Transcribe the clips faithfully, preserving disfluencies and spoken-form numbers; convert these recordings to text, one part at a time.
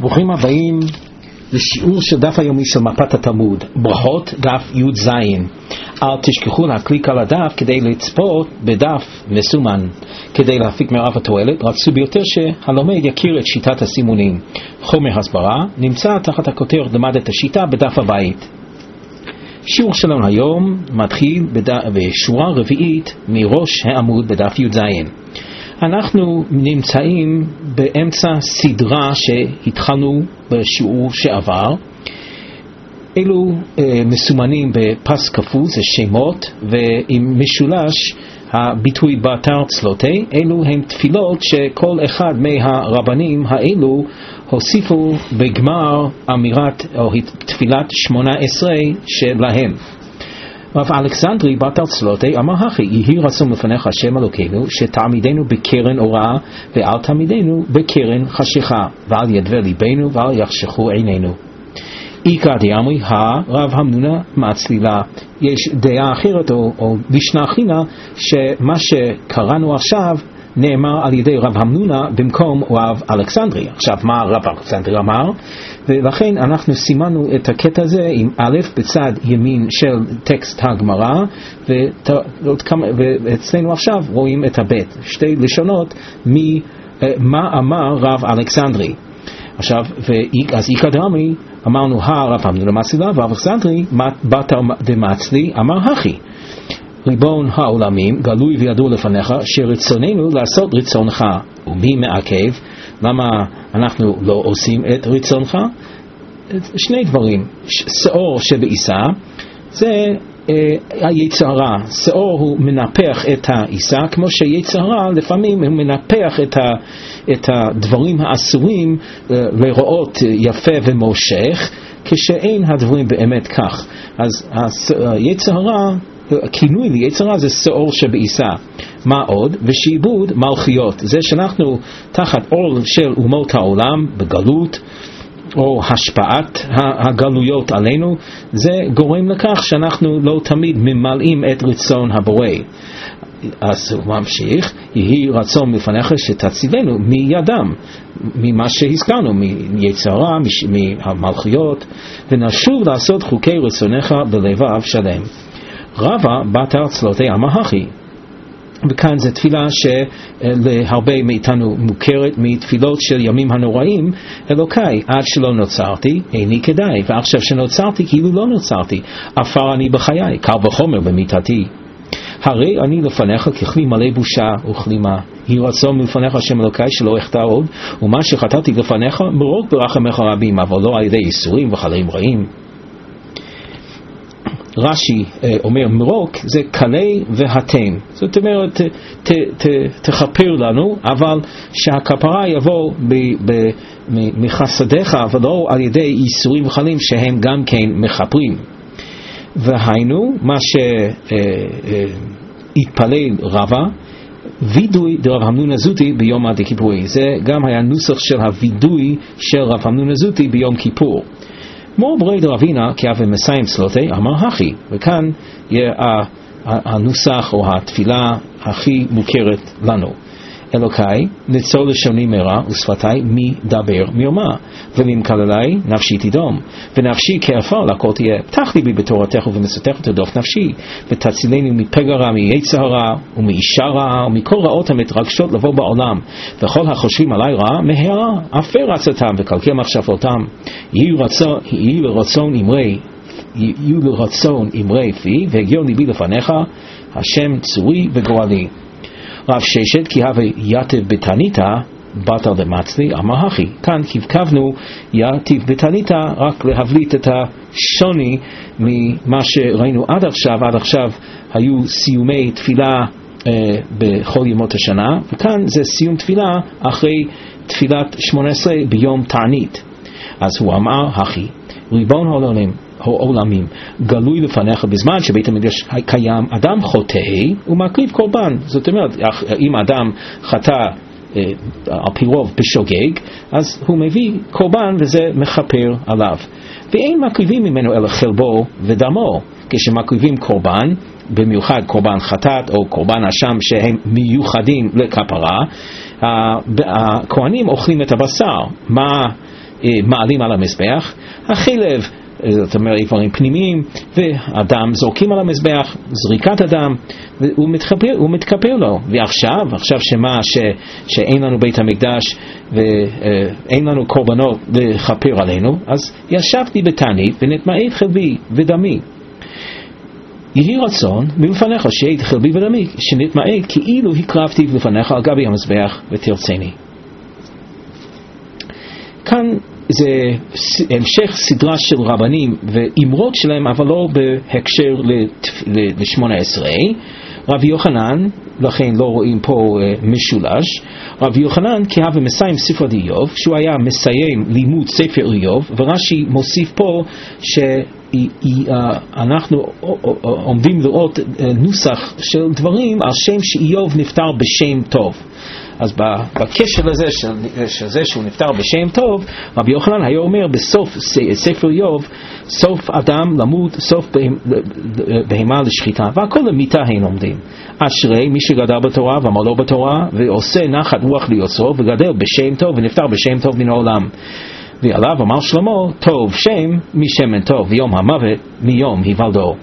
ברוכים הבאים לשיעור של דף היומי של מפת התלמוד, ברכות דף י"ז. אל תשכחו להקליק על הדף כדי לצפות בדף מסומן. כדי להפיק מרב התועלת רצו ביותר שהלומד יכיר את שיטת הסימונים. חומר הסברה נמצא תחת הכותרת למד את השיטה בדף הבית. שיעור שלנו היום מתחיל בשורה רביעית מראש העמוד בדף י"ז. אנחנו נמצאים באמצע סדרה שהתחלנו בשיעור שעבר. אלו אה, מסומנים בפס כפול, זה שמות, ועם משולש הביטוי באתר צלותי. אלו הם תפילות שכל אחד מהרבנים האלו הוסיפו בגמר אמירת או תפילת שמונה עשרה שלהם. רב אלכסנדרי באתר צלותי אמר הכי, יהי רצון לפניך השם אלוקינו שתעמידנו בקרן אורה ואל תעמידנו בקרן חשיכה, ואל ידבר ליבנו ואל יחשכו עינינו. איקא דאמרי הרב המנונה מצלילה. יש דעה אחרת או, או משנה חינה שמה שקראנו עכשיו נאמר על ידי רב המנונה במקום רב אלכסנדרי. עכשיו מה רב אלכסנדרי אמר? ולכן אנחנו סימנו את הקטע הזה עם א' בצד ימין של טקסט הגמרא, ואצלנו עכשיו רואים את הבית, שתי לשונות ממה אמר רב אלכסנדרי. עכשיו, אז איקא דאמרי אמרנו הרב המנונה מצלילה, ורב אלכסנדרי בתר דמצלי אמר הכי, ריבון העולמים גלוי וידוע לפניך שרצוננו לעשות רצונך. ומי מעכב? למה אנחנו לא עושים את רצונך? שני דברים. שאור שבעיסה זה אה, היצרה. שאור הוא מנפח את העיסה, כמו שיצרה לפעמים הוא מנפח את, ה, את הדברים האסורים אה, לראות יפה ומושך, כשאין הדברים באמת כך. אז היצרה, הכינוי ליצרה זה שאור שבעיסה. מה עוד? ושיעבוד מלכיות, זה שאנחנו תחת עול של אומות העולם בגלות או השפעת הגלויות עלינו, זה גורם לכך שאנחנו לא תמיד ממלאים את רצון הבורא. אז הוא ממשיך, יהי רצון לפניך שתצילנו מידם, ממה שהזכרנו, מיצרה, מהמלכיות, ונשוב לעשות חוקי רצונך בלבב שלם. רבא בתר צלותי אמר הכי, וכאן זו תפילה שלהרבה מאיתנו מוכרת מתפילות של ימים הנוראים. אלוקיי, עד שלא נוצרתי איני כדאי, ועכשיו שנוצרתי כאילו לא נוצרתי, עפר אני בחיי, קל וחומר במיתתי. הרי אני לפניך ככלי מלא בושה וכלימה. יהי רצון מלפניך השם אלוקיי שלא אחטא עוד, ומה שחטאתי לפניך מרוק ברחמך רבים, אבל לא על ידי ייסורים וחלאים רעים. רש"י אומר מרוק זה קלה והתם, זאת אומרת ת, ת, תכפר לנו, אבל שהכפרה יבוא ב, ב, מחסדיך ולא על ידי ייסורים וחלים שהם גם כן מכפרים. והיינו מה שהתפלל רבא, וידוי דרב המנונה זוטי ביום הכיפורי, זה גם היה נוסח של הוידוי של רב המנונה זוטי ביום כיפור. מור ברי דרבינה כאב מסיים צלותי אמר הכי, וכאן יהיה הנוסח או התפילה הכי מוכרת לנו. אלוקיי נצור לשוני מרע ושפתי מי דבר מיומה, וממקללי נפשי תדום, ונפשי כעפר לכל תהיה. פתח ליבי בתורתך ובמצוותך תרדוף נפשי, ותצילני מפגע רע, מיצר רע ומאישה רעה ומכל רעות המתרגשות לבוא בעולם, וכל החושבים עלי רע מהרה אפר עצתם וקלקל מחשבותם. יהיו רצון, יהיו לרצון אמרי יהיו לרצון אמרי פי, והגיעו ליבי לפניך השם צורי וגורלי. רב ששת כי הווה יתיב בתניתא בתר דמצלי אמר הכי, כאן כבקבנו יתיב בתניתא רק להבליט את השוני ממה שראינו עד עכשיו. עד עכשיו היו סיומי תפילה אה, בכל ימות השנה, וכאן זה סיום תפילה אחרי תפילת שמונה עשרה ביום תענית. אז הוא אמר הכי, ריבון העולמים העולמים גלוי לפניך בזמן שבית המקדש קיים אדם חוטא ומקריב קורבן. זאת אומרת, אם אדם חטא על פי רוב בשוגג, אז הוא מביא קורבן וזה מכפר עליו, ואין מקריבים ממנו אלא חלבו ודמו. כשמקריבים קורבן, במיוחד קורבן חטאת או קורבן אשם שהם מיוחדים לכפרה, הכהנים אוכלים את הבשר. מה מעלים על המזבח, החלב, זאת אומרת איברים פנימיים, והדם זורקים על המזבח, זריקת הדם, והוא מתכפר, הוא מתכפר לו. ועכשיו, עכשיו שמה ש, שאין לנו בית המקדש ואין לנו קורבנות לכפר עלינו, אז ישבתי בתענית ונתמעט חלבי ודמי. יהי רצון מלפניך שיהיה חלבי ודמי שנתמעט כאילו הקרבתי לפניך על גבי המזבח ותרצני. כאן זה המשך סדרה של רבנים ואמרות שלהם, אבל לא בהקשר ל-שמונה עשרה. רבי יוחנן, לכן לא רואים פה משולש, רבי יוחנן כהה ומסיים ספר איוב, שהוא היה מסיים לימוד ספר איוב, ורש"י מוסיף פה שאנחנו עומדים לראות נוסח של דברים על שם שאיוב נפטר בשם טוב. אז בקשר לזה של זה שהוא נפטר בשם טוב, רבי יוחנן היה אומר בסוף ספר איוב, סוף אדם למות, סוף בהמה לשחיטה, והכל למיתה הם עומדים. אשרי מי שגדל בתורה ועמלו בתורה ועושה נחת רוח ליוצרו וגדל בשם טוב ונפטר בשם טוב מן העולם. ועליו אמר שלמה, טוב שם משמן טוב ויום המוות מיום היוולדו.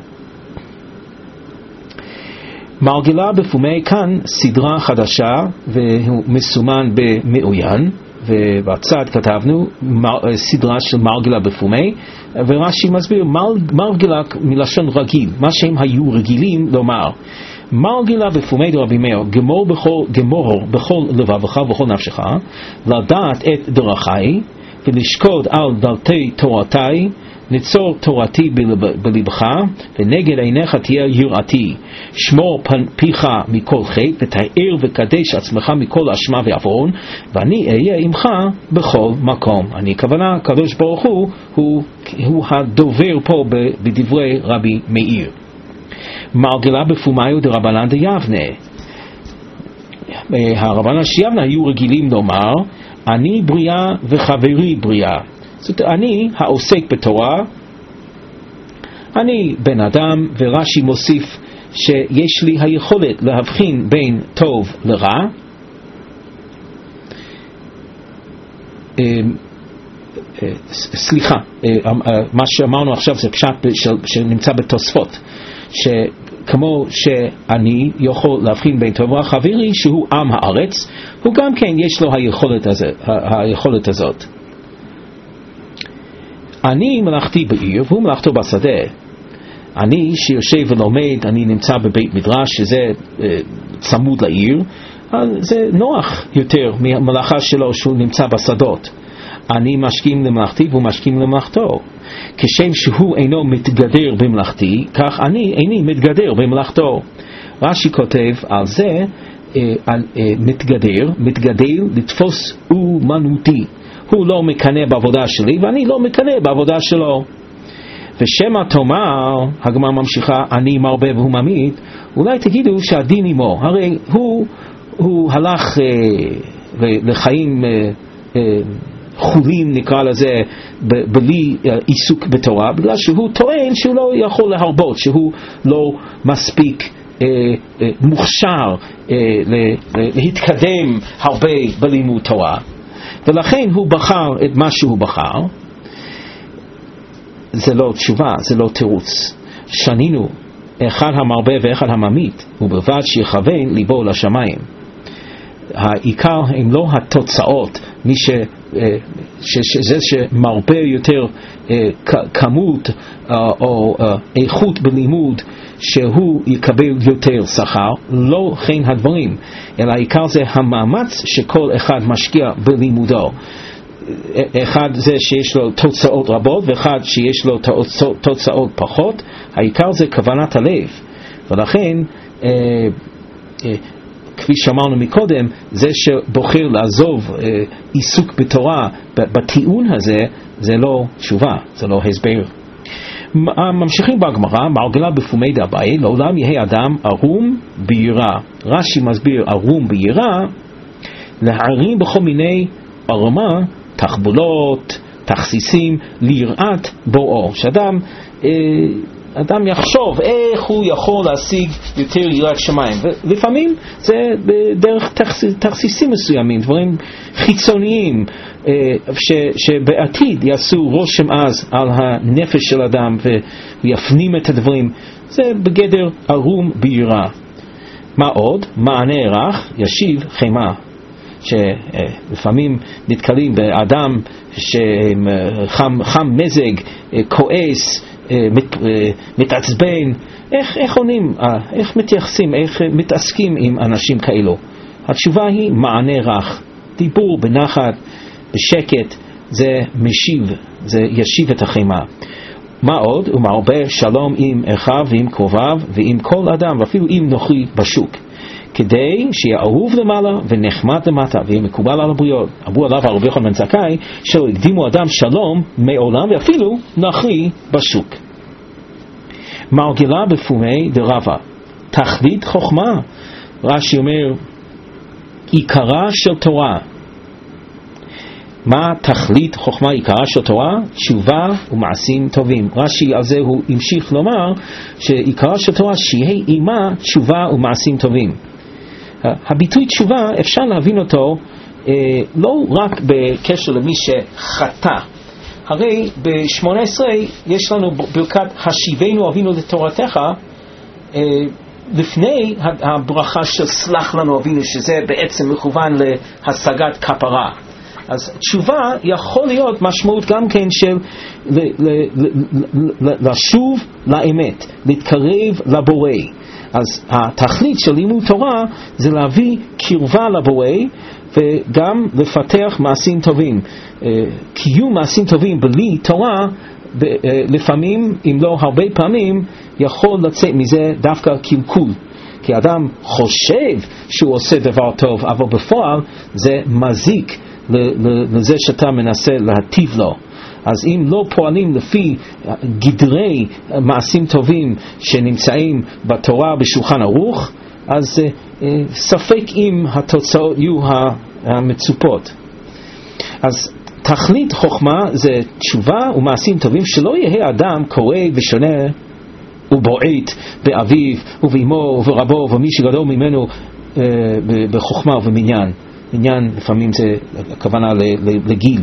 מרגילה בפומי, כאן סדרה חדשה והוא מסומן במעוין, ובצד כתבנו סדרה של מרגילה בפומי, ורש"י מסביר מרגילה מלשון רגיל, מה שהם היו רגילים לומר. מרגילה בפומי דרבי מאיר, גמור בכל, גמור בכל לבבך ובכל נפשך, לדעת את דרכי ולשקוד על דלתי תורתי, ניצור תורתי בלבך ונגד עיניך תהיה יראתי, שמור פיך מכל חטא ותאר וקדש עצמך מכל אשמה ועוון, ואני אהיה עמך בכל מקום. אני כוונה הקדוש ברוך הוא הוא, הוא הדובר פה בדברי רבי מאיר. מרגילה בפומיו דרבנן דיבנה, הרבנן שיבנה היו רגילים לומר אני בריאה וחברי בריאה. זאת אומרת, אני העוסק בתורה, אני בן אדם, ורש"י מוסיף שיש לי היכולת להבחין בין טוב לרע. סליחה, מה שאמרנו עכשיו זה פשט שנמצא בתוספות, שכמו שאני יכול להבחין בין טוב ורע, חברי שהוא עם הארץ, הוא גם כן יש לו היכולת הזאת, היכולת הזאת. אני מלאכתי בעיר והוא מלאכתו בשדה. אני שיושב ולומד, אני נמצא בבית מדרש שזה אה, צמוד לעיר, זה נוח יותר מהמלאכה שלו שהוא נמצא בשדות. אני משכים למלאכתי והוא משכים למלאכתו. כשם שהוא אינו מתגדר במלאכתי, כך אני איני מתגדר במלאכתו. רש"י כותב על זה, אה, על, אה, מתגדר, מתגדל לתפוס אומנותי. הוא לא מקנה בעבודה שלי ואני לא מקנה בעבודה שלו. ושמה תאמר, הגמרא ממשיכה, אני מרבה והוא ממית, אולי תגידו שהדין עמו, הרי הוא, הוא הלך אה, לחיים אה, אה, חולים נקרא לזה, ב- בלי אה, עיסוק בתורה, בגלל שהוא טוען שהוא לא יכול להרבות, שהוא לא מספיק אה, אה, מוכשר אה, לה, להתקדם הרבה בלימוד תורה, ולכן הוא בחר את מה שהוא בחר. זה לא תשובה, זה לא תירוץ. שנינו, אחד המרבה ואחד הממית, ובלבד שיכוון ליבו לשמיים. העיקר הם לא התוצאות, מי ש, ש, שזה שמרבה יותר כמות או איכות בלימוד, שהוא יקבל יותר שכר, לא כן הדברים, אלא העיקר זה המאמץ שכל אחד משקיע בלימודו. אחד זה שיש לו תוצאות רבות ואחד שיש לו תוצאות פחות. העיקר זה כוונת הלב, ולכן אה, אה, כפי שאמרנו מקודם, זה שבוחר לעזוב אה, עיסוק בתורה בטיעון הזה, זה לא תשובה, זה לא הסבר. ממשיכים בגמרא, מרגילה בפומי דאביי, לעולם יהיה אדם ערום ביראה. רש"י מסביר ערום ביראה, להערים בכל מיני ערמה, תחבולות, תכסיסים, ליראת בואו. שאדם אה, אדם יחשוב איך הוא יכול להשיג יותר יראת שמיים, ולפעמים זה בדרך תכסיסים מסוימים, דברים חיצוניים ש, שבעתיד יעשו רושם אז על הנפש של אדם ויפנים את הדברים. זה בגדר ערום ביראה. מה עוד? מענה רך ישיב חמה, שלפעמים נתקלים באדם שחם חם מזג, כועס, מת, מתעצבן. איך, איך עונים, איך מתייחסים, איך מתעסקים עם אנשים כאלו? התשובה היא מענה רך, דיבור בנחת, בשקט, זה משיב, זה ישיב את החמה. מה עוד? הוא מרבה שלום עם אחיו ועם קרוביו ועם כל אדם, ואפילו עם נוכרי בשוק, כדי שיהיה אהוב למעלה ונחמד למטה ויהיה מקובל על הבריות. אמרו עליו רבי יוחנן בן זכאי שלא הקדימו אדם שלום מעולם ואפילו נוכרי בשוק. מרגילה בפומי דרבה, תכלית חוכמה. רש"י אומר עיקרה של תורה. מה תכלית חוכמה? עיקרה של תורה תשובה ומעשים טובים. רש"י על זה הוא המשיך לומר שעיקרה של תורה שיהיה עימה תשובה ומעשים טובים. הביטוי תשובה אפשר להבין אותו אה, לא רק בקשר למי שחטא. הרי ב-שמונה עשרה יש לנו ברכת השיבנו אבינו לתורתך, אה, לפני הברכה של סלח לנו אבינו, שזה בעצם מכוון להשגת כפרה. אז תשובה יכול להיות משמעות גם כן של לשוב לאמת, להתקרב לבורא. אז התכלית של לימוד תורה זה להביא קרבה לבורא וגם לפתח מעשים טובים. קיום מעשים טובים בלי תורה לפעמים, אם לא הרבה פעמים, יכול לצאת מזה דווקא קלקול. כי אדם חושב שהוא עושה דבר טוב, אבל בפועל זה מזיק לזה שאתה מנסה להטיב לו. אז אם לא פועלים לפי גדרי מעשים טובים שנמצאים בתורה בשולחן ערוך, אז ספק אם התוצאות יהיו המצופות. אז תכלית חוכמה זה תשובה ומעשים טובים, שלא יהיה אדם קורא ושונה ובועט באביו ובאמו וברבו ומי שגדול ממנו בחוכמה ובמניין. עניין לפעמים זה הכוונה לגיל.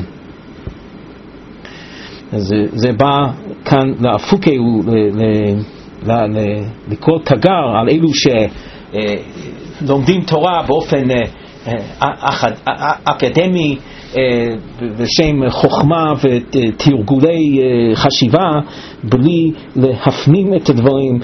אז זה בא כאן להפוקה לקרוא תגר על אלו שלומדים תורה באופן אקדמי בשם חוכמה ותרגולי חשיבה, בלי להפנים את הדברים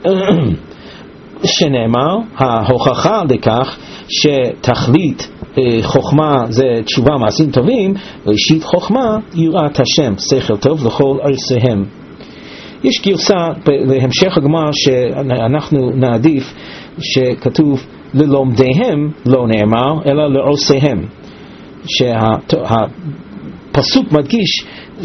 שנאמר. ההוכחה לכך שתכלית חוכמה זה תשובה מעשים טובים, ראשית חוכמה יראת השם, שכל טוב לכל עשיהם. יש גרסה להמשך הגמרא שאנחנו נעדיף שכתוב ללומדיהם לא נאמר אלא לעושיהם, שהפסוק מדגיש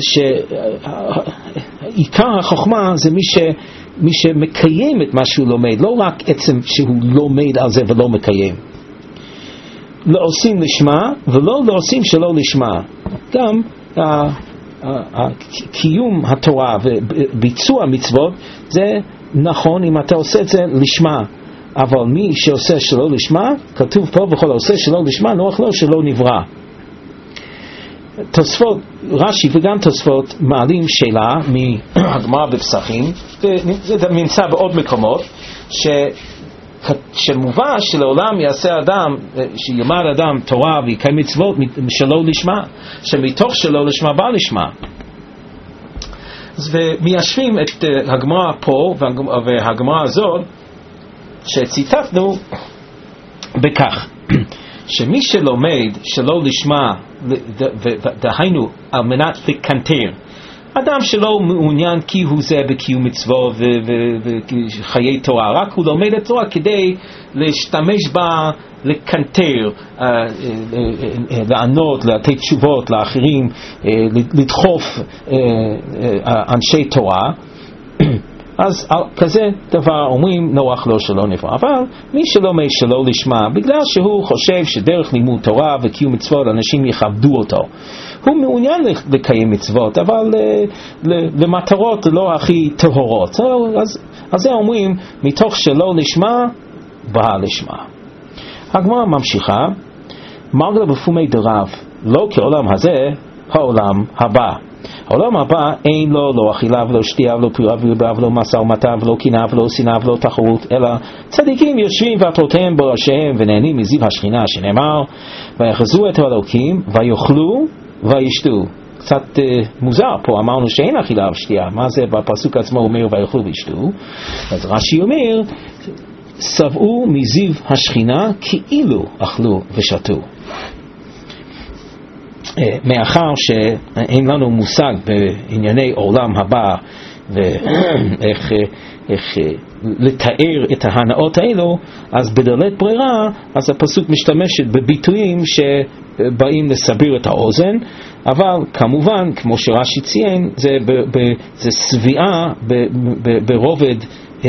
שעיקר החוכמה זה מי ש מי שמקיים את מה שהוא לומד, לא רק עצם שהוא לומד על זה ולא מקיים. לעושים לשמה ולא לעושים שלא לשמה. גם קיום התורה וביצוע מצוות זה נכון אם אתה עושה את זה לשמה, אבל מי שעושה שלא לשמה, כתוב פה וכל העושה שלא לשמה נוח לו שלא נברא. תוספות, רש"י וגם תוספות מעלים שאלה מהגמרא בפסחים, וזה נמצא בעוד מקומות, ש שמובא שלעולם יעשה אדם, שילמד אדם תורה ויקיים מצוות שלא לשמה, שמתוך שלא לשמה בא לשמה. ומיישבים את הגמרא פה והגמרא הזאת שציטטנו בכך שמי שלומד שלא לשמה, דהיינו על מנת לקנטר, אדם שלא מעוניין כי הוא זה בקיום מצוות וחיי תורה, רק הוא לומד את תורה כדי להשתמש בה לקנטר, לענות, לתת תשובות לאחרים, לדחוף אנשי תורה. אז כזה דבר אומרים נוח לו שלא נברא. אבל מי שלומד שלא לשמה, בגלל שהוא חושב שדרך לימוד תורה וקיום מצוות אנשים יכבדו אותו, הוא מעוניין לקיים מצוות, אבל למטרות לא הכי טהורות, אז, אז זה אומרים מתוך שלא לשמה בא לשמה. הגמרא ממשיכה, מרגלה בפומי דרב, לא כעולם הזה, העולם הבא. העולם הבא אין לו לא אכילה ולא שתייה ולא פירה ולא משא ומתן ולא קנאה ולא שנאה ולא תחרות, אלא צדיקים יושבים ועטרותיהם בראשיהם ונהנים מזיו השכינה, שנאמר ויחזו את האלוקים ויאכלו וישתו. קצת uh, מוזר, פה אמרנו שאין אכילה ושתייה, מה זה בפסוק עצמו אומר ויאכלו וישתו? אז רש"י אומר שבעו מזיו השכינה כאילו אכלו ושתו. מאחר שאין לנו מושג בענייני עולם הבא ואיך איך לתאר את ההנאות האלו, אז בדלת ברירה אז הפסוק משתמשת בביטויים שבאים לסביר את האוזן, אבל כמובן כמו שרש"י ציין זה, ב, ב, זה סביעה ב, ב, ברובד אה,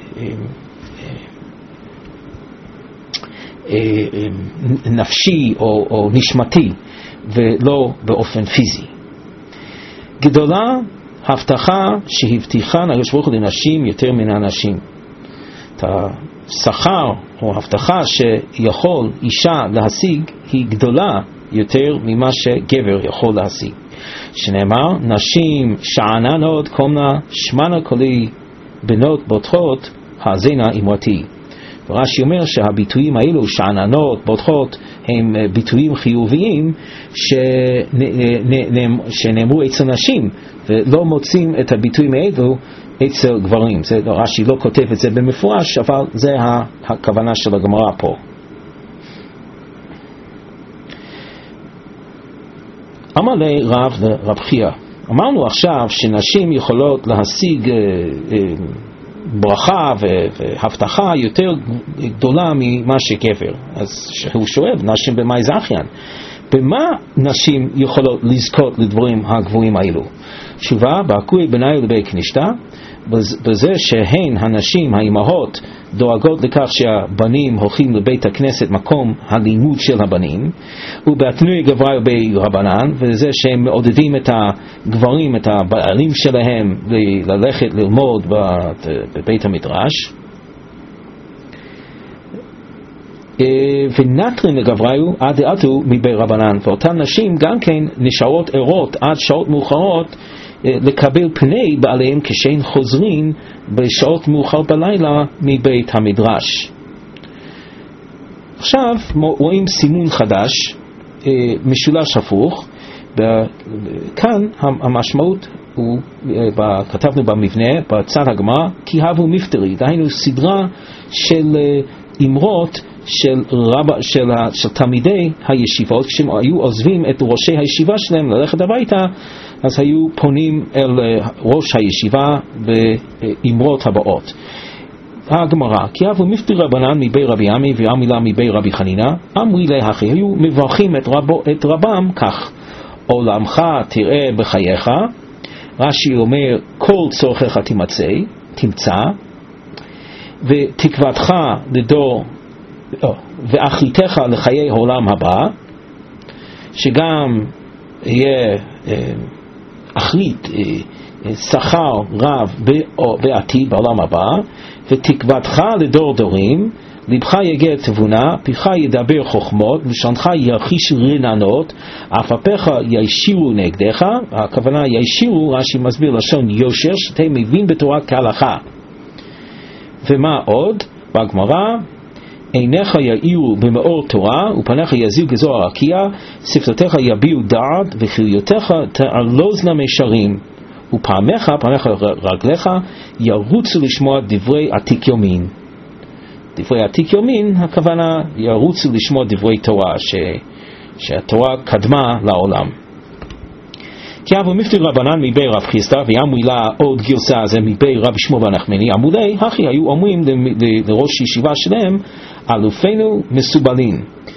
אה, אה, נפשי או, או נשמתי ולא באופן פיזי. גדולה הבטחה שהבטיחן הקדוש ברוך הוא לנשים יותר מן האנשים. את השכר או הבטחה שיכול אישה להשיג היא גדולה יותר ממה שגבר יכול להשיג. שנאמר נשים שעננות קומנה שמנה קולי בנות בוטחות האזינה אמרתי. ורש"י אומר שהביטויים האלו שעננות, בוטחות, הם ביטויים חיוביים שנאמרו אצל נשים ולא מוצאים את הביטויים האלו אצל גברים. זה, רש"י לא כותב את זה במפורש, אבל זה הכוונה של הגמרא פה. אמר לי רב לרב חייא, אמרנו עכשיו שנשים יכולות להשיג אה, אה, ברכה והבטחה יותר גדולה ממה שגבר. אז הוא שואל, נשים במאי זכיין, במה נשים יכולות לזכות לדברים הגבוהים האלו? תשובה, בהקוי בנאי ולבי כנישתה, בזה שהן הנשים, האימהות, דואגות לכך שהבנים הולכים לבית הכנסת, מקום הלימוד של הבנים, ובהתנוי גברי ובי רבנן, וזה שהם מעודדים את הגברים, את הבעלים שלהם, ללכת ללמוד בבית המדרש. ונטרים לגבריו עד דעתו מבי רבנן, ואותן נשים גם כן נשארות ערות עד שעות מאוחרות לקבל פני בעליהם כשהן חוזרים בשעות מאוחר בלילה מבית המדרש. עכשיו רואים סימון חדש, משולש הפוך. כאן המשמעות הוא, כתבנו במבנה בצד הגמרא, כי הבו מפטרי, דהיינו סדרה של אמרות של, רב, של, של תלמידי הישיבות, כשהם היו עוזבים את ראשי הישיבה שלהם ללכת הביתה, אז היו פונים אל ראש הישיבה באמרות הבאות. הגמרא, כי אבו מפטרי רבנן מבי רבי עמי ועמילה מבי רבי חנינה, אמרי להכי, היו מברכים את, רבו, את רבם כך, עולמך תראה בחייך, רש"י אומר כל צורכך תמצא, תמצא, ותקוותך לדור, ואחריתך לחיי העולם הבא, שגם יהיה אחרית, שכר רב בעתיד בעולם הבא, ותקוותך לדור דורים, לבך יגע תבונה, פיך ידבר חוכמות, לשונך ירחיש רננות, עפפיך ישירו נגדך. הכוונה ישירו, רש"י מסביר לשון יושר, שאתה מבין בתורה כהלכה. ומה עוד? בגמרא, עיניך יאירו במאור תורה, ופניך יזיעו כזוהר רקיע, שפתותיך יביעו דעת, וחיותיך תעלוז מישרים, ופעמיך, פניך רגליך, ירוצו לשמוע דברי עתיק יומין. דברי עתיק יומין, הכוונה ירוצו לשמוע דברי תורה, ש... שהתורה קדמה לעולם. כי אבו מפטרי רבנן מבי רב חיסדא, ואמרי לה עוד גרסה זה מבי רב שמואל בן נחמני, עמודי הכי היו אומרים לראש ישיבה שלהם, אלופינו מסובלים.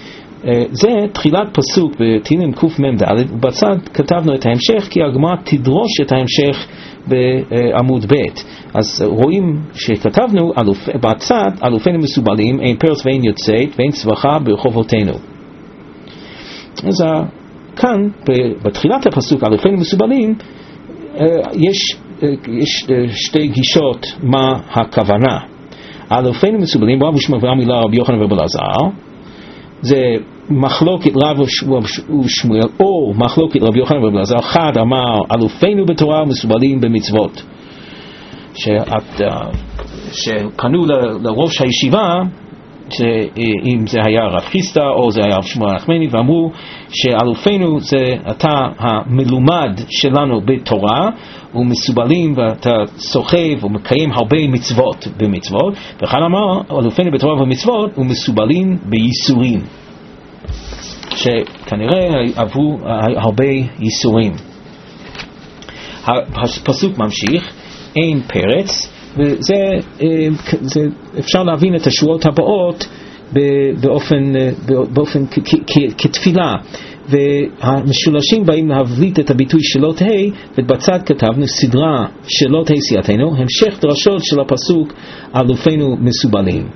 זה תחילת פסוק בתהילים קמ"ד, ובצד כתבנו את ההמשך כי הגמרא תדרוש את ההמשך בעמוד ב'. אז רואים שכתבנו אלוף, בצד אלופינו מסובלים, אין פרץ ואין יוצאת ואין צווחה ברחובותינו. אז כאן בתחילת הפסוק אלופינו מסובלים יש, יש שתי גישות מה הכוונה. אלופינו מסובלים רב ושמואל ועמילה רבי יוחנן ורבי אלעזר, זה מחלוקת רב ושמואל או מחלוקת רבי יוחנן ורבי אלעזר. אחד אמר אלופינו בתורה מסובלים במצוות, שאת, שפנו לראש הישיבה, אם זה היה רב חיסטה או זה היה רב שמואל נחמני, ואמרו שאלופינו זה אתה המלומד שלנו בתורה ומסובלים ואתה סוחב ומקיים הרבה מצוות במצוות, וכאן אמר אלופינו בתורה ומצוות ומסובלים בייסורים, שכנראה עברו הרבה ייסורים. הפסוק ממשיך, אין פרץ, וזה זה, אפשר להבין את השורות הבאות באופן, באופן כתפילה, והמשולשים באים להבליט את הביטוי שלא תהי, ובצד כתבנו סדרה שלא תהי סיעתנו, המשך דרשות של הפסוק אלופינו מסובלים.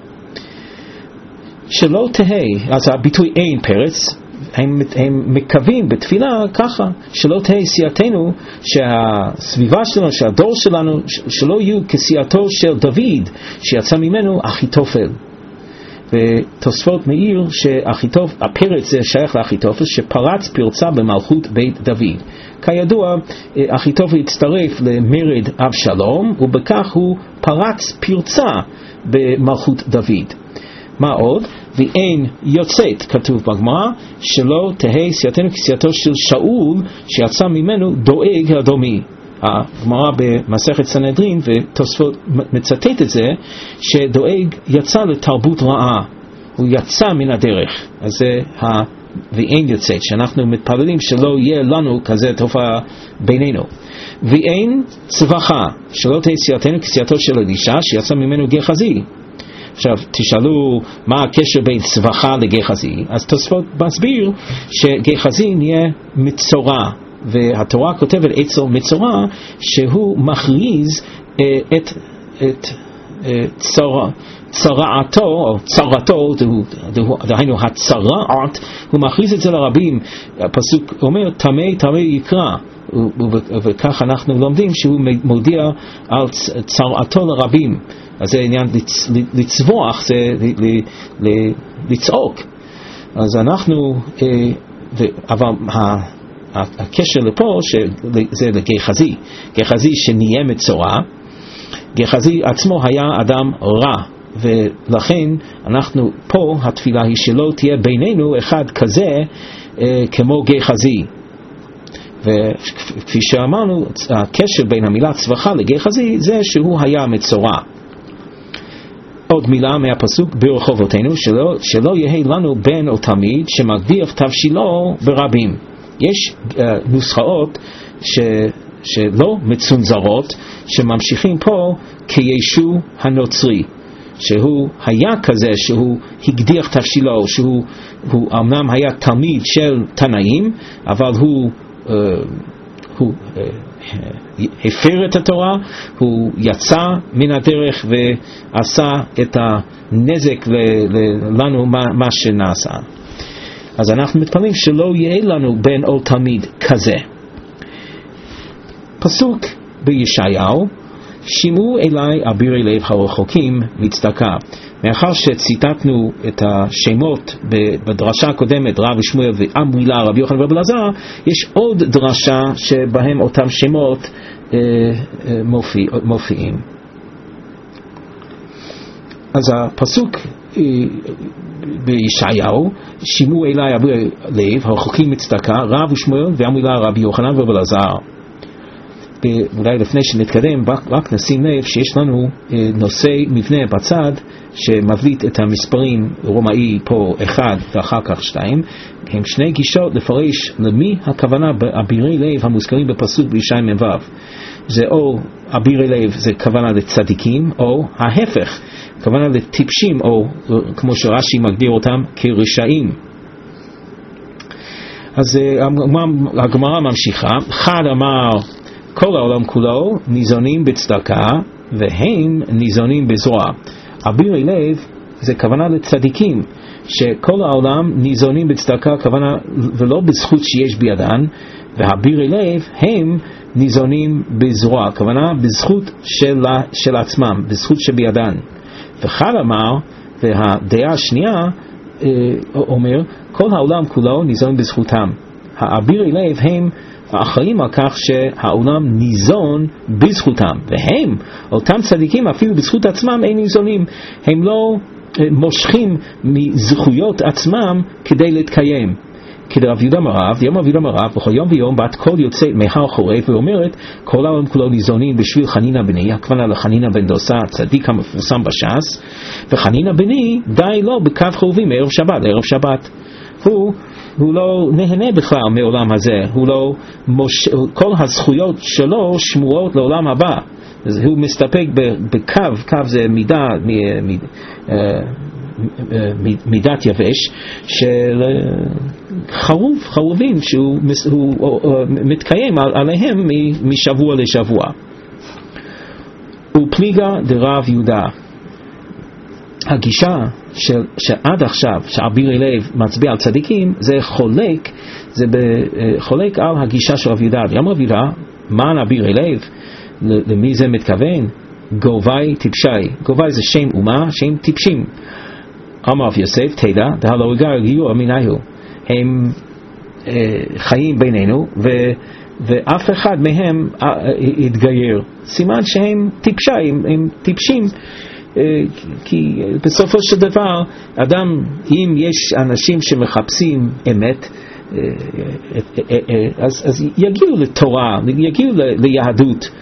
שלא תהי, אז הביטוי אין פרץ, הם, הם מקווים בתפילה ככה, שלא תהי סיעתנו, שהסביבה שלנו, שהדור שלנו, שלא יהיו כסיעתו של דוד, שיצא ממנו אחיתופל. ותוספות מאיר שאחיתופל, הפרץ זה שייך לאחיתופל, שפרץ פרצה במלכות בית דוד. כידוע, אחיתופל הצטרף למרד אבשלום, ובכך הוא פרץ פרצה במלכות דוד. מה עוד? ואין יוצאת, כתוב בגמרא, שלא תהי סיעתנו כסיעתו של שאול שיצא ממנו דואג אדומי. הגמרא במסכת סנהדרין ותוספות מצטט את זה, שדואג יצא לתרבות רעה, הוא יצא מן הדרך. אז זה ה... ואין יוצאת, שאנחנו מתפללים שלא יהיה לנו כזה תופעה בינינו. ואין צווחה, שלא תהי סיעתנו כסיעתו של אלישע שיצא ממנו גחזי. עכשיו תשאלו מה הקשר בין צווחה לגחזי, אז תוספות מסביר שגחזי נהיה מצורע, והתורה כותבת אצל מצורע שהוא מכריז אה, את, את אה, צרה, צרעתו או צרתו, דהיינו הצרעת, הוא מכריז את זה לרבים. הפסוק אומר תמי תמי יקרא, וכך אנחנו לומדים שהוא מודיע על צרעתו לרבים. אז זה עניין לצ, לצבוח, זה ל, ל, ל, לצעוק. אז אנחנו, אה, ו, אבל ה, הקשר לפה שזה לגחזי, גחזי שנהיה מצורע. גחזי עצמו היה אדם רע, ולכן אנחנו פה התפילה היא שלא תהיה בינינו אחד כזה אה, כמו גחזי. וכפי שאמרנו, הקשר בין המילה צווחה לגחזי זה שהוא היה מצורע. עוד מילה מהפסוק ברחובותינו, שלא, שלא יהיה לנו בן או תלמיד שמגביר תבשילו ברבים. יש uh, נוסחאות ש, שלא מצונזרות שממשיכים פה כישו הנוצרי, שהוא היה כזה שהוא הגדיח תבשילו, שהוא הוא אמנם היה תלמיד של תנאים, אבל הוא, uh, הוא uh, הפר את התורה, הוא יצא מן הדרך ועשה את הנזק לנו מה, מה שנעשה. אז אנחנו מתפללים שלא יהיה לנו בן או תלמיד כזה. פסוק בישעיהו, שמעו אליי אבירי לב הרחוקים מצדקה. מאחר שציטטנו את השמות בדרשה הקודמת, רב ושמואל ועמילה רבי יוחנן ורבי אלעזר, יש עוד דרשה שבהם אותם שמות אה, אה, מופיע, מופיעים. אז הפסוק אה, בישעיהו, שמעו אליי אבירי לב הרחוקים מצדקה, רב ושמואל ועמילה רבי יוחנן ורבי אלעזר. אולי לפני שנתקדם, רק נשים לב שיש לנו נושא מבנה בצד שמבליט את המספרים רומאי פה אחד ואחר כך שתיים. הם שני גישות לפרש למי הכוונה באבירי לב המוזכרים בפסוק בישעיה מ"ו. זה או אבירי לב זה כוונה לצדיקים, או ההפך, כוונה לטיפשים, או כמו שרש"י מגדיר אותם כרשעים. אז הגמרא ממשיכה, חד אמר כל העולם כולו ניזונים בצדקה והם ניזונים בזרוע. אבירי לב זה כוונה לצדיקים, שכל העולם ניזונים בצדקה, כוונה ולא בזכות שיש בידן, והבירי לב הם ניזונים בזרוע, כוונה בזכות של, של עצמם, בזכות שבידן. וחד אמר, והדעה השנייה אומר, כל העולם כולו ניזון בזכותם. האבירי לב הם אחראים על כך שהעולם ניזון בזכותם, והם, אותם צדיקים, אפילו בזכות עצמם הם ניזונים, הם לא מושכים מזכויות עצמם כדי להתקיים. כדרב יהודה מרב, יום רב יהודה מרב, בכל יום ויום בת קול יוצאת מהר חורף ואומרת, כל העולם כולו ניזונים בשביל חנינה בני, הכוונה לחנינה בן דוסה, הצדיק המפורסם בש"ס, וחנינה בני די לו בקו חורבים מערב שבת, ערב שבת. הוא הוא לא נהנה בכלל מעולם הזה, הוא לא מוש... כל הזכויות שלו שמורות לעולם הבא. אז הוא מסתפק בקו, קו זה מידה, מיד, מידת יבש של חרוב, חרובים שהוא הוא מתקיים עליהם משבוע לשבוע. ופליגה דרב יהודה, הגישה של, שעד עכשיו שאבירי לב מצביע על צדיקים, זה חולק, זה חולק על הגישה של רב יהודה. יום רב יהודה, מה אבירי לב? למי זה מתכוון? גובי טיפשי. גובי זה שם אומה, שם טיפשים. אמר רב יוסף, תדע, דהלא יגר גיור מיניהו. הם אה, חיים בינינו, ו, ואף אחד מהם אה, התגייר. סימן שהם טיפשי, הם טיפשים. כי בסופו של דבר אדם, אם יש אנשים שמחפשים אמת, אז, אז יגיעו לתורה, יגיעו ליהדות,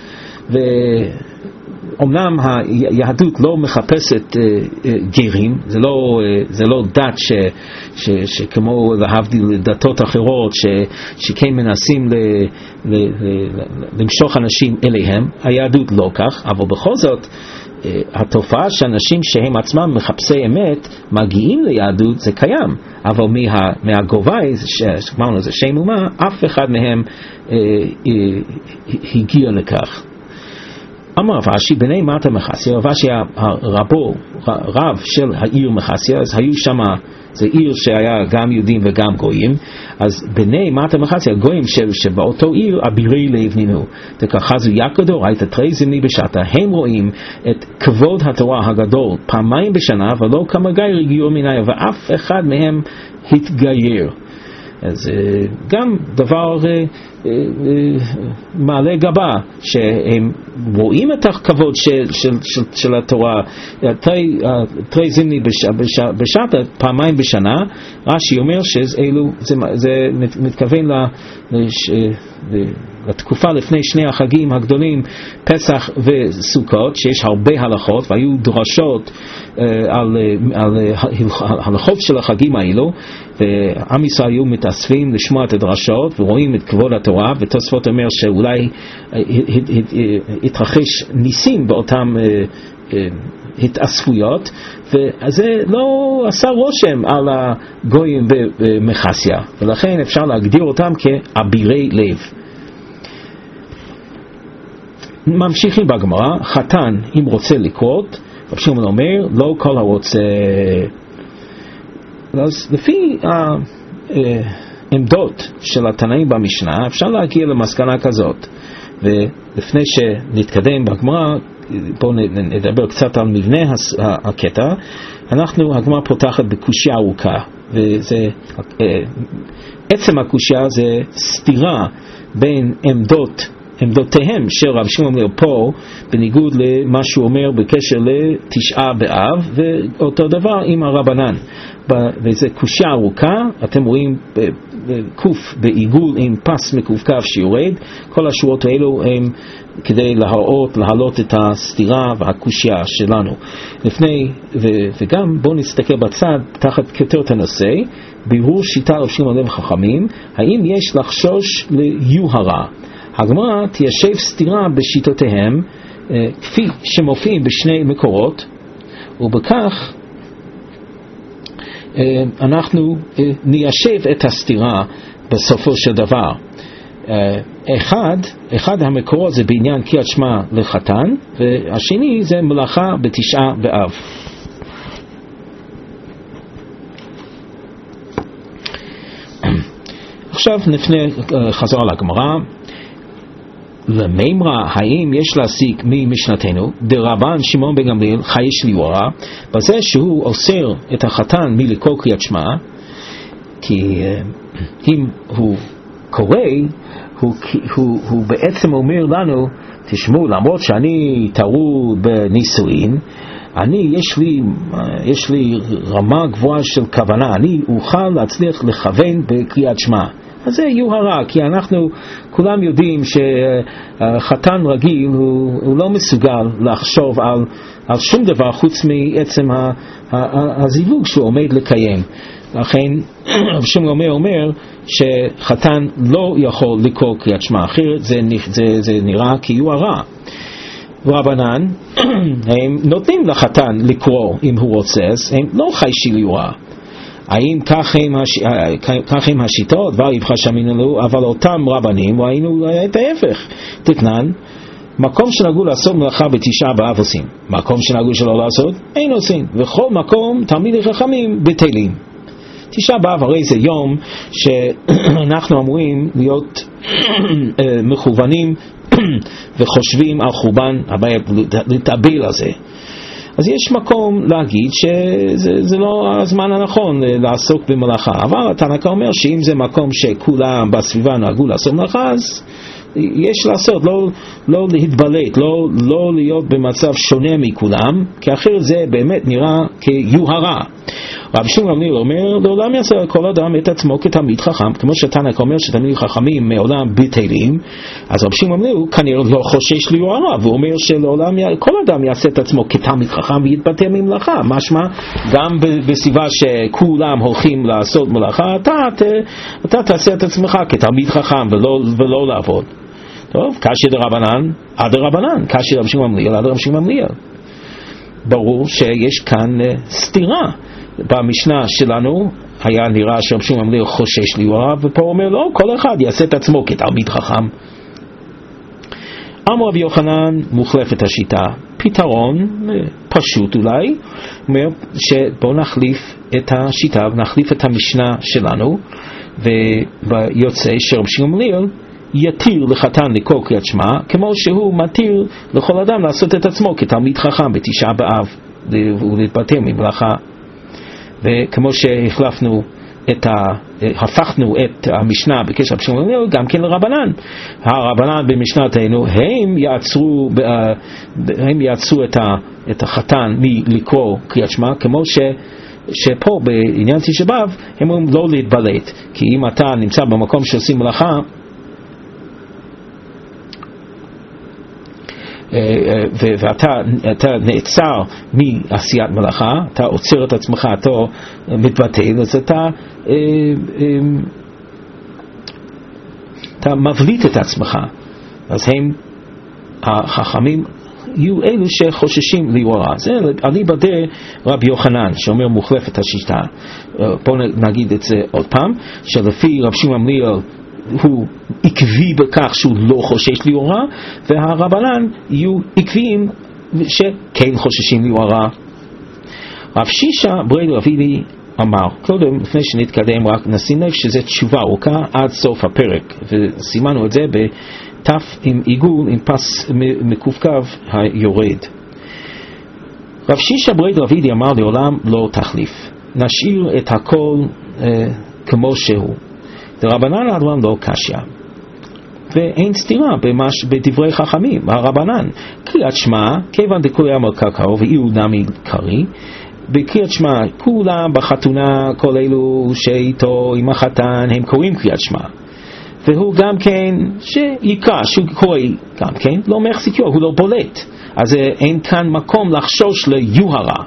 ואומנם היהדות לא מחפשת גרים, זה לא, זה לא דת ש, ש, שכמו להבדיל דתות אחרות ש, שכן מנסים ל, ל, ל, למשוך אנשים אליהם, היהדות לא כך, אבל בכל זאת התופעה שאנשים שהם עצמם מחפשי אמת מגיעים ליהדות זה קיים, אבל מה, מהגובי, שכמרנו זה שם אומה, אף אחד מהם אה, אה, הגיע לכך. אמר רב אשי, בני מטה מחסיה, רב אשי הרבו, רב של העיר מחסיה, אז היו שם, זה עיר שהיה גם יהודים וגם גויים, אז בני מטה מחסיה, גויים שבאותו עיר אבירי לב נינו, וכחזו יקדו, ראית תרי זמני בשעתה, הם רואים את כבוד התורה הגדול פעמיים בשנה, ולא כמה גייר הגיעו מניה, ואף אחד מהם התגייר. אז גם דבר מעלה גבה, שהם רואים את הכבוד של, של, של, של התורה, תרי זמני בשעתה פעמיים בשנה. רש"י אומר שאלו, זה, זה מתכוון לתקופה לפני שני החגים הגדולים, פסח וסוכות, שיש הרבה הלכות והיו דרשות על, על הלכות של החגים האלו, ועם ישראל היו מתאספים לשמוע את הדרשות ורואים את כבוד התורה, ותוספות אומר שאולי התרחש ניסים באותם התאספויות, וזה לא עשה רושם על הגויים במחסיה, ולכן אפשר להגדיר אותם כאבירי לב. ממשיכים בגמרא, חתן אם רוצה לקרות, רב שמעון אומר לא כל הרוצה. אז לפי העמדות של התנאים במשנה אפשר להגיע למסקנה כזאת, ולפני שנתקדם בגמרא בואו נדבר קצת על מבנה הקטע. אנחנו, הגמרא פותחת בקושיה ארוכה, וזה עצם הקושיה זה סתירה בין עמדות עמדותיהם של רב שמעון פה, בניגוד למה שהוא אומר בקשר לתשעה באב, ואותו דבר עם הרבנן. וזה קושיה ארוכה, אתם רואים קוף בעיגול עם פס מקווקף שיורד, כל השורות האלו הם כדי להראות, להעלות את הסתירה והקושיה שלנו. לפני, ו, וגם בואו נסתכל בצד, תחת כותרת הנושא, בירור שיטה רב שמעון לב חכמים, האם יש לחשוש ליוהרה? הגמרא תיישב סתירה בשיטותיהם, כפי שמופיעים בשני מקורות, ובכך אנחנו ניישב את הסתירה בסופו של דבר. אחד, אחד המקורות זה בעניין קריאת שמע לחתן, והשני זה מלאכה בתשעה באב. עכשיו נפנה חזרה לגמרא. לממרה, האם יש להסיק ממשנתנו דרבן שמעון בן גמליאל חייש ליאורה, בזה שהוא אוסר את החתן מלקרוא קריאת שמע, כי אם הוא קורא, הוא, הוא, הוא בעצם אומר לנו, תשמעו, למרות שאני טרוד בנישואין, אני, יש לי, יש לי רמה גבוהה של כוונה, אני אוכל להצליח לכוון בקריאת שמע. אז זה יוהרה, כי אנחנו כולם יודעים שחתן רגיל הוא, הוא לא מסוגל לחשוב על, על שום דבר חוץ מעצם הזיווג שהוא עומד לקיים. לכן שמעון אומר, אומר שחתן לא יכול לקרוא קריאת שמע, אחרת זה, זה, זה נראה כיוהרה. רבנן הם נותנים לחתן לקרוא אם הוא רוצה, הם לא חיישי ליאורה. האם כך הם, הש... כך הם השיטות? דבר יבחר שמינו, אבל אותם רבנים ראינו את ההפך. תתנן, מקום שנהגו לעשות מלאכה בתשעה באב עושים, מקום שנהגו שלא לעשות אין עושים, וכל מקום תלמידי חכמים בטלים. תשעה באב הרי זה יום שאנחנו אמורים להיות מכוונים וחושבים על חורבן הבית, להתאבל על זה. אז יש מקום להגיד שזה זה לא הזמן הנכון לעסוק במלאכה, אבל התנא אומר שאם זה מקום שכולם בסביבה נהגו לעשות מלאכה, אז יש לעשות, לא, לא להתבלט, לא, לא להיות במצב שונה מכולם, כי אחרת זה באמת נראה כיוהרה. רבי שמעון גמליאל אומר, לעולם יעשה כל אדם את עצמו כתלמיד חכם, כמו שהתנא אומר שתלמידים חכמים מעולם בטלים, אז רבי שמעון גמליאל כנראה לא חושש ליוהרה, והוא אומר שלעולם כל אדם יעשה את עצמו כתלמיד חכם ויתפטר ממלאכה. משמע, גם בסביבה שכולם הולכים לעשות מלאכה, אתה, אתה תעשה את עצמך כתלמיד חכם ולא, ולא לעבוד. טוב, קשיא דרבנן עד דרבנן, קשיא רבי שמעון גמליאל עד רבי שמעון גמליאל. ברור שיש כאן סתירה. במשנה שלנו היה נראה שרבי שמעון גמליאל חושש ליוהרה, ופה הוא אומר לא, כל אחד יעשה את עצמו כתלמיד חכם. אמר רבי יוחנן, מוחלפת השיטה, פתרון פשוט אולי, אומר שבואו נחליף את השיטה ונחליף את המשנה שלנו, ויוצא שרבי שמעון גמליאל יתיר לחתן לקרוא קריאת שמע, כמו שהוא מתיר לכל אדם לעשות את עצמו כתלמיד חכם בתשעה באב ולהתפטר ממלאכה. וכמו שהחלפנו את ה... הפכנו את המשנה בקשר רבי שמעון גמליאל גם כן לרבנן. הרבנן במשנתנו הם יעצרו הם יעצרו את, ה... את החתן מלקרוא קריאת שמע, כמו ש... שפה בעניין תשעה באב הם אומרים לא להתבלט, כי אם אתה נמצא במקום שעושים מלאכה ואתה אתה נעצר מעשיית מלאכה, אתה עוצר את עצמך, אתה מתבטל, אז אתה אתה מבליט את עצמך. אז הם החכמים יהיו אלו שחוששים ליוהרה. זה אליבא דרבי יוחנן שאומר מוחלפת השיטה. בואו נגיד את זה עוד פעם, שלפי רבי שמעון גמליאל הוא עקבי בכך שהוא לא חושש ליוהרה, והרבנן יהיו עקביים שכן חוששים ליוהרה. רב שישה ברי רבידי אמר, קודם לפני שנתקדם רק נשים לב שזה תשובה ארוכה עד סוף הפרק, וסימנו את זה בתף עם עיגול עם פס מקווקו היורד. רב שישה ברי רבידי אמר לעולם לא תחליף, נשאיר את הכל אה, כמו שהוא. דרבנן עד לא קשיא, ואין סתירה במש, בדברי חכמים. הרבנן קריאת שמע כיוון דכולי עמל קרקעו ואיהו נמי קרי, בקריאת שמע כולם בחתונה כל אלו שאיתו עם החתן הם קוראים קריאת שמע, והוא גם כן שיקרא שהוא קורא גם כן לא מחזיק יוהרה, הוא לא בולט, אז אין כאן מקום לחשוש ליוהרה.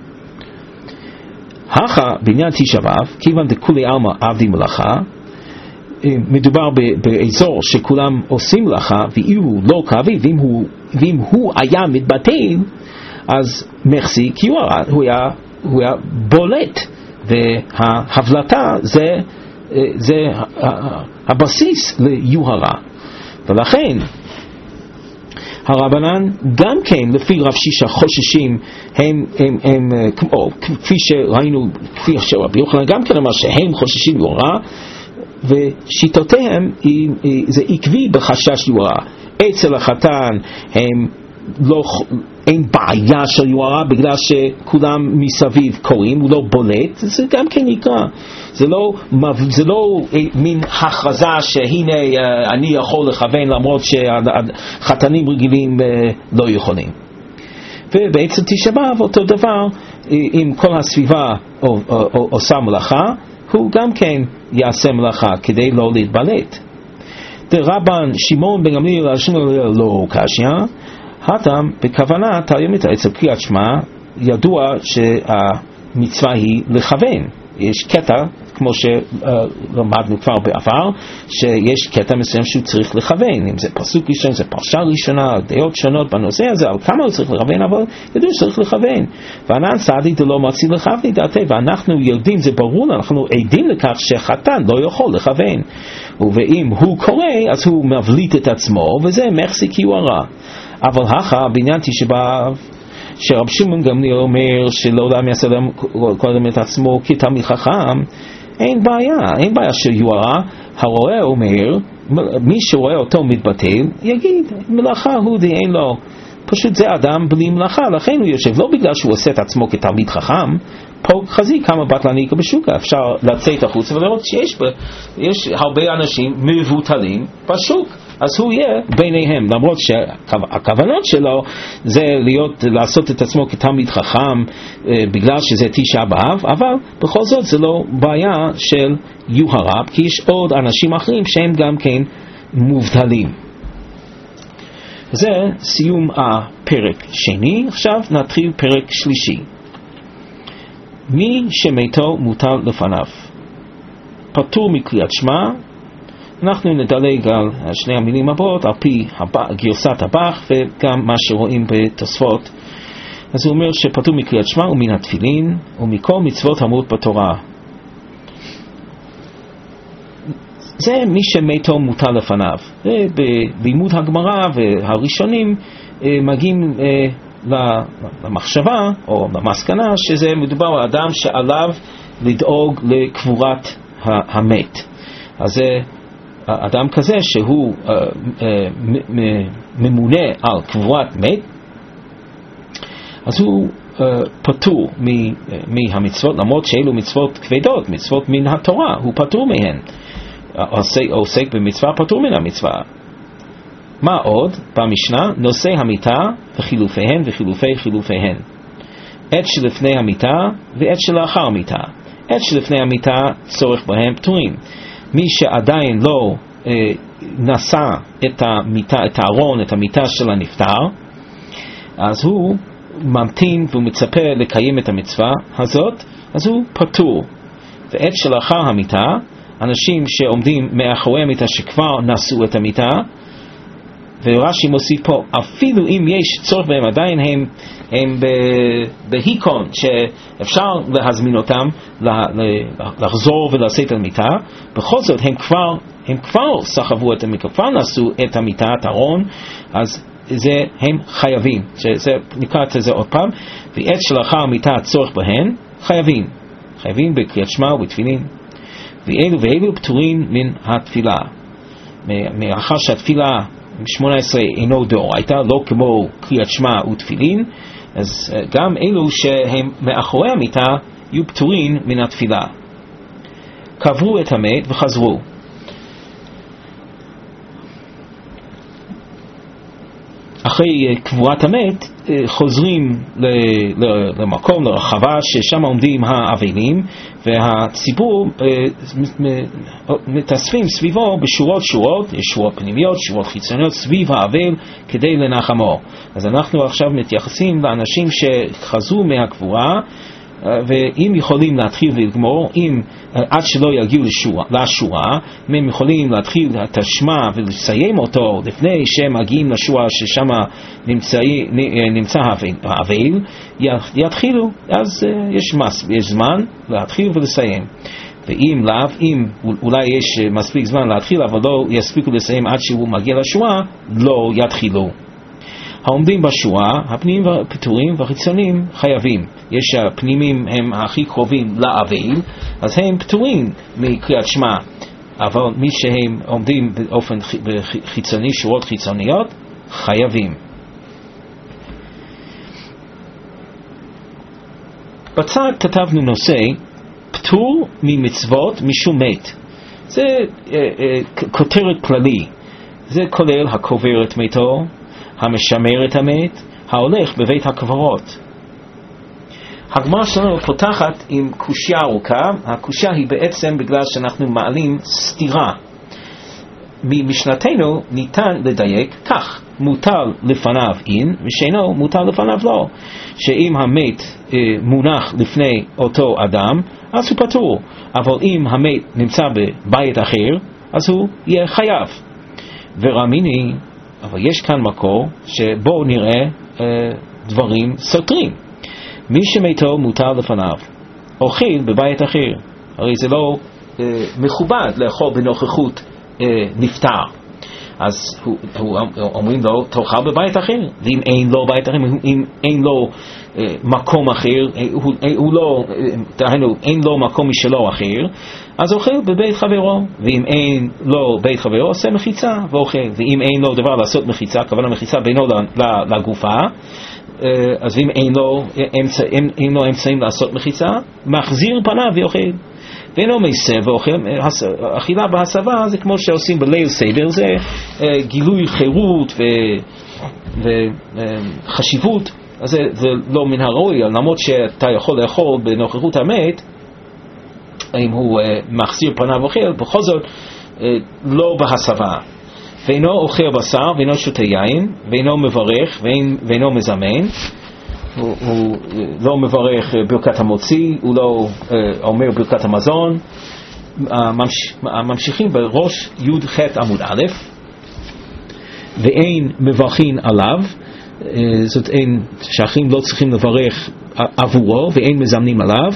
הכה בעניין תשעה באב כיוון דכולי עלמא עבדים מלאכה, מדובר באזור שכולם עושים מלאכה ואילו לא קרבי, ואם הוא, ואם הוא היה מתבטל אז מחזיק יוהרה, הוא היה, הוא היה בולט, וההבלטה זה זה הבסיס ליוהרה. ולכן הרבנן גם כן לפי רב שישה חוששים הם, הם, הם, או, כפי שראינו, כפי שרבי יוחנן גם כן אמר שהם חוששים יוהרה, ושיטותיהם זה עקבי בחשש יוהרה. אצל החתן הם לא, אין בעיה של יוהרה בגלל שכולם מסביב קוראים, הוא לא בולט, זה גם כן נקרא. זה לא, זה לא מין הכרזה שהנה אני יכול לכוון למרות שהחתנים רגילים לא יכולים. ובעצם תשעה באב אותו דבר, אם כל הסביבה עושה מלאכה, הוא גם כן יעשה מלאכה כדי לא להתבלט. דרבן שמעון בן גמליאל לא קשיא, הטעם בכוונה תרי"מת אצל קריאת שמע ידוע שהמצווה היא לכוון. יש קטע, כמו שלמדנו כבר בעבר, שיש קטע מסוים שהוא צריך לכוון. אם זה פסוק ראשון, זה פרשה ראשונה, דעות שונות בנושא הזה, על כמה הוא צריך לכוון, אבל ידעו שצריך לכוון. וענן סעדי דלא מוציא לכוון דעתי, ואנחנו יודעים, זה ברור, אנחנו עדים לכך שחתן לא יכול לכוון. ואם הוא קורא, אז הוא מבליט את עצמו, וזה מחזיק יוהרה. אבל הכא בעניין תשעה באב, שרב שמעון גמליאל אומר שלא אדם יעשה להם קודם את עצמו כתלמיד חכם, אין בעיה, אין בעיה של יוהרה. הרואה אומר, מי שרואה אותו מתבטל, יגיד, מלאכה הוא די אין לו. פשוט זה אדם בלי מלאכה, לכן הוא יושב, לא בגלל שהוא עושה את עצמו כתלמיד חכם. פה חזי כמה בטלניקה בשוקה, אפשר לצאת החוץ ולראות שיש יש הרבה אנשים מבוטלים בשוק, אז הוא יהיה ביניהם, למרות שהכוונות שלו זה להיות, לעשות את עצמו כתלמיד חכם בגלל שזה תשעה באב, אבל בכל זאת זה לא בעיה של יוהרה, כי יש עוד אנשים אחרים שהם גם כן מובטלים. זה סיום הפרק שני. עכשיו נתחיל פרק שלישי. מי שמתו מוטל לפניו, פטור מקריאת שמע. אנחנו נדלג על שני המילים הבאות על פי גרסת הבח וגם מה שרואים בתוספות. אז הוא אומר שפטור מקריאת שמע ומן התפילין ומכל מצוות המות בתורה. זה מי שמתו מוטל לפניו. בלימוד הגמרא והראשונים מגיעים למחשבה או למסקנה שזה מדובר על אדם שעליו לדאוג לקבורת המת. אז זה אדם כזה שהוא uh, uh, ממונה על קבורת מת, אז הוא uh, פטור מ, uh, מהמצוות, למרות שאלו מצוות כבדות, מצוות מן התורה, הוא פטור מהן. עוסק, עוסק במצווה, פטור מן המצווה. מה עוד? במשנה, נושא המיטה וחילופיהן וחילופי חילופיהן. עת שלפני המיטה ועת שלאחר המיטה. עת שלפני המיטה צורך בהם פטורים. מי שעדיין לא אה, נשא את המיטה, את הארון, את המיטה של הנפטר, אז הוא ממתין והוא מצפה לקיים את המצווה הזאת, אז הוא פטור. ועת שלאחר המיטה, אנשים שעומדים מאחורי המיטה שכבר נשאו את המיטה, ורש"י מוסיף פה, אפילו אם יש צורך בהם עדיין הם, הם בהיקון שאפשר להזמין אותם לחזור ולעשות את המיטה, בכל זאת הם כבר, הם כבר סחבו את המיטה, כבר נשאו את המיטה, את הארון, אז זה הם חייבים. שזה, נקרא את זה עוד פעם, ועת שלאחר המיטה הצורך בהן, חייבים. חייבים בקריאת שמע ובתפילין. ואלו ואלו פטורים מן התפילה. מאחר שהתפילה שמונה עשרה אינו דאורייתא, לא כמו קריאת שמע ותפילין, אז גם אלו שהם מאחורי המיטה יהיו פטורים מן התפילה. קברו את המת וחזרו. אחרי קבורת המת חוזרים למקום, לרחבה ששם עומדים האבלים, והציבור מתאספים סביבו בשורות שורות, יש שורות פנימיות, שורות חיצוניות סביב האבל כדי לנחמו. אז אנחנו עכשיו מתייחסים לאנשים שחזרו מהקבורה, ואם יכולים להתחיל ולגמור, אם עד שלא יגיעו לשורה, לשורה, אם הם יכולים להתחיל את השמה ולסיים אותו לפני שהם מגיעים לשורה ששם נמצא, נמצא האבל, יתחילו, אז יש, מס, יש זמן להתחיל ולסיים. ואם לאו, אם אולי יש מספיק זמן להתחיל אבל לא יספיקו לסיים עד שהוא מגיע לשורה, לא יתחילו. העומדים בשורה, הפנימיים והפטורים והחיצוניים חייבים. יש הפנימיים הם הכי קרובים לאבל, אז הם פטורים מקריאת שמע, אבל מי שהם עומדים באופן חיצוני, שורות חיצוניות, חייבים. בצד כתבנו נושא פטור ממצוות משום מת. זה אה, אה, כותרת כללי. זה כולל הקובר את מתו, המשמר את המת, ההולך בבית הקברות. הגמרא שלנו פותחת עם קושיה ארוכה. הקושיה היא בעצם בגלל שאנחנו מעלים סתירה. ממשנתנו ניתן לדייק כך: מוטל לפניו אין ושאינו מוטל לפניו לא. שאם המת אה, מונח לפני אותו אדם אז הוא פטור, אבל אם המת נמצא בבית אחר אז הוא יהיה חייב. ורמיני, אבל יש כאן מקור שבו נראה אה, דברים סותרים. מי שמתו מוטל לפניו אוכל בבית אחר, הרי זה לא אה, מכובד לאכול בנוכחות אה, נפטר, אז הוא, הוא, אומרים לו תאכל בבית אחר. ואם אין לו בית אחר, אם אין לו אה, מקום אחר, הוא, הוא לא, דהיינו, אין לו מקום משלו אחר, אז אוכל בבית חברו. ואם אין לו בית חברו, עושה מחיצה ואוכל. ואם אין לו דבר לעשות מחיצה, כוונה מחיצה בינו לגופה, אז אם אין לו, אמצע, אין, אין לו אמצעים לעשות מחיצה, מחזיר פניו ואוכל. ואינו מסב ואוכל. אכילה בהסבה זה כמו שעושים בליל סדר, זה גילוי חירות וחשיבות. אז זה, זה לא מן הראוי, למרות שאתה יכול לאכול בנוכחות המת, אם הוא מחזיר פניו ואוכל, בכל זאת לא בהסבה. ואינו אוכל בשר, ואינו שותה יין, ואינו מברך, ואינו מזמן. הוא, הוא לא מברך ברכת המוציא, הוא לא uh, אומר ברכת המזון. הממש, ממשיכים בראש י' ח' עמוד א', ואין מברכים עליו, uh, זאת אין, שאחרים לא צריכים לברך עבורו, ואין מזמנים עליו.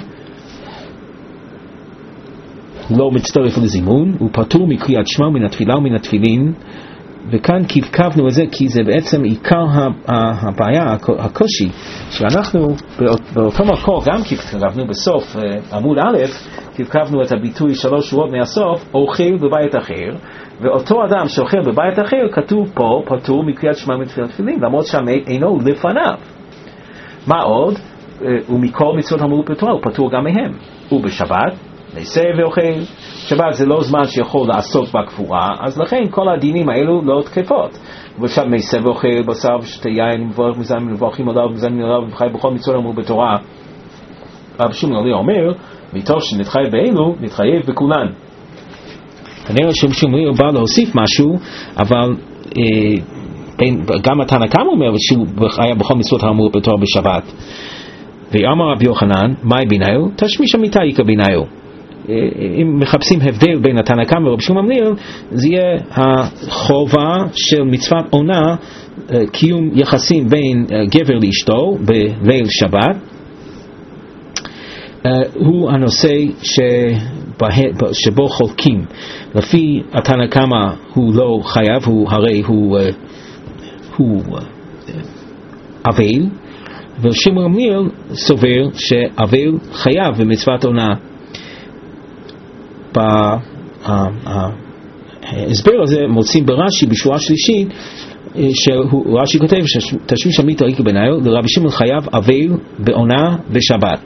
לא מצטרף לזימון, הוא פטור מקריאת שמע מן התפילה ומן התפילין. וכאן קבקבנו את זה כי זה בעצם עיקר הבעיה, הקושי, שאנחנו באותו מקור גם קבקבנו בסוף עמוד א', קבקבנו את הביטוי שלוש שורות מהסוף, אוכל בבית אחר, ואותו אדם שאוכל בבית אחר כתוב פה פטור מקריאת שמע מן התפילין ותפילין, למרות שהמת אינו לפניו. מה עוד? ומכל מצוות האמורות בתורה הוא פטור גם מהם. ובשבת נסה ואוכל. שבת זה לא זמן שיכול לעסוק בקבורה, אז לכן כל הדינים האלו לא תקפות. ובשבת נסה ואוכל בשר ושתה יין ומברך מזמין ומברכים עליו ומזמין עליו וחי בכל מצוות האמורות בתורה. רבי שמעון הלוי אומר, מתוך שנתחייב באלו נתחייב בכולן. כנראה שרבי שמעון הלוי בא להוסיף משהו, אבל אה, גם התנא קמא אומר שהוא היה בכל מצוות האמורות בתורה בשבת. ואמר רבי יוחנן, מאי ביניו? תשמיש אמיתה יקה ביניו. אם מחפשים הבדל בין התנא קמא ורבי שמעון המליאל, זה יהיה החובה של מצוות עונה, קיום יחסים בין גבר לאשתו בליל שבת. הוא הנושא שבו חולקים. לפי התנא קמא הוא לא חייב, הוא הרי הוא הוא אבל, ורבי שמעון המליאל סובר שאבל חייב במצוות עונה. בהסבר הזה מוצאים ברש"י בשורה שלישית, שרש"י כותב שתשמיש אמיתה יקה ביניו, לרבי שמעון חייב אבל בעונה בשבת.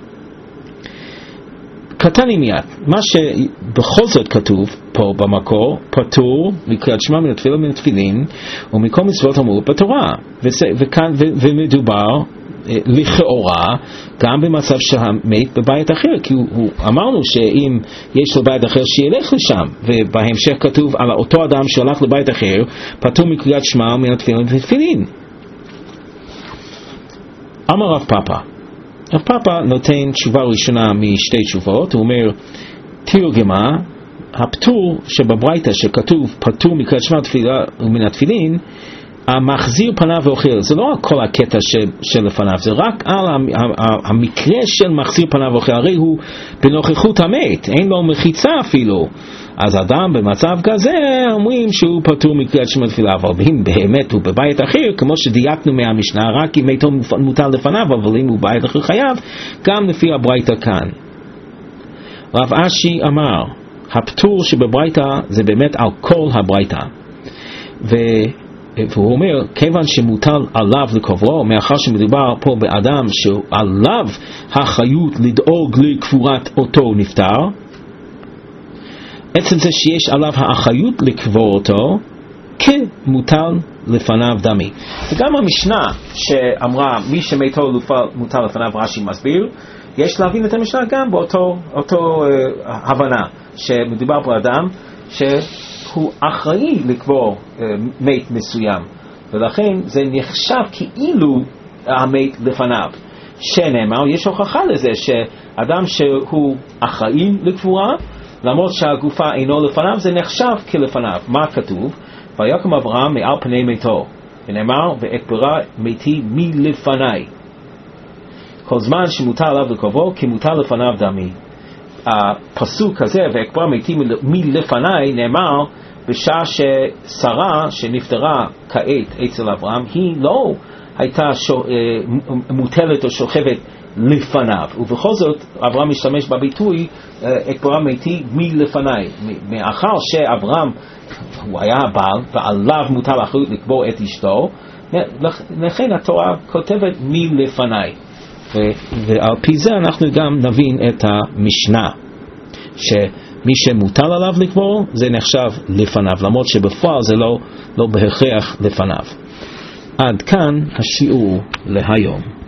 קטני מיד, מה שבכל זאת כתוב פה במקור, פטור מקריאת שמע מן התפילה ומן התפילין ומכל מצוות האמורות בתורה, וכאן ומדובר לכאורה גם במצב שהמת בבית אחר, כי הוא, הוא אמרנו שאם יש לו בית אחר שילך לשם, ובהמשך כתוב על אותו אדם שהלך לבית אחר פטור מקריאת שמע מן התפילין ותפילין. אמר רב פאפא, רב פאפא נותן תשובה ראשונה משתי תשובות. הוא אומר תרגמה, הפטור שבברייתא שכתוב פטור מקריאת שמע תפילה ומן התפילין, המחזיר פניו ואוכל, זה לא כל הקטע של, של לפניו, זה רק על המקרה של מחזיר פניו ואוכל, הרי הוא בנוכחות המת, אין לו מחיצה אפילו. אז אדם במצב כזה אומרים שהוא פטור מקריאת שמע תפילה, אבל אם באמת הוא בבית אחר, כמו שדייקנו מהמשנה, רק אם מתו מוטל לפניו, אבל אם הוא בית אחר חייב, גם לפי הברייתא כאן. רב אשי אמר, הפטור שבברייתא זה באמת על כל הברייתא, ו... והוא אומר, כיוון שמוטל עליו לקוברו, מאחר שמדובר פה באדם שעליו החיות לדאוג לקבורת אותו נפטר, עצם זה שיש עליו האחריות לקבור אותו, כמוטל לפניו דמי. וגם המשנה שאמרה, מי שמתו מוטל לפניו, רש"י מסביר, יש להבין את המשנה גם באותו אותו, uh, הבנה, שמדובר באדם שהוא אחראי לקבור uh, מת מסוים, ולכן זה נחשב כאילו המת לפניו. שנאמר, יש הוכחה לזה שאדם שהוא אחראי לקבורה, למרות שהגופה אינו לפניו, זה נחשב כלפניו. מה כתוב? ויקום אברהם מעל פני מתו, ונאמר, ואקברה מתי מלפני. כל זמן שמוטל עליו לקברו, כי מוטל לפניו דמי. הפסוק הזה, ואקברה מתי מלפני, נאמר בשעה ששרה שנפטרה כעת אצל אברהם, היא לא הייתה שו, מוטלת או שוכבת לפניו, ובכל זאת אברהם משתמש בביטוי אקברה מתי מלפני, מאחר שאברהם הוא היה הבעל ועליו מוטל אחריות לקבור את אשתו, לכן התורה כותבת מלפני, ועל פי זה אנחנו גם נבין את המשנה, שמי שמוטל עליו לקבור זה נחשב לפניו, למרות שבפועל זה לא, לא בהכרח לפניו. עד כאן השיעור להיום.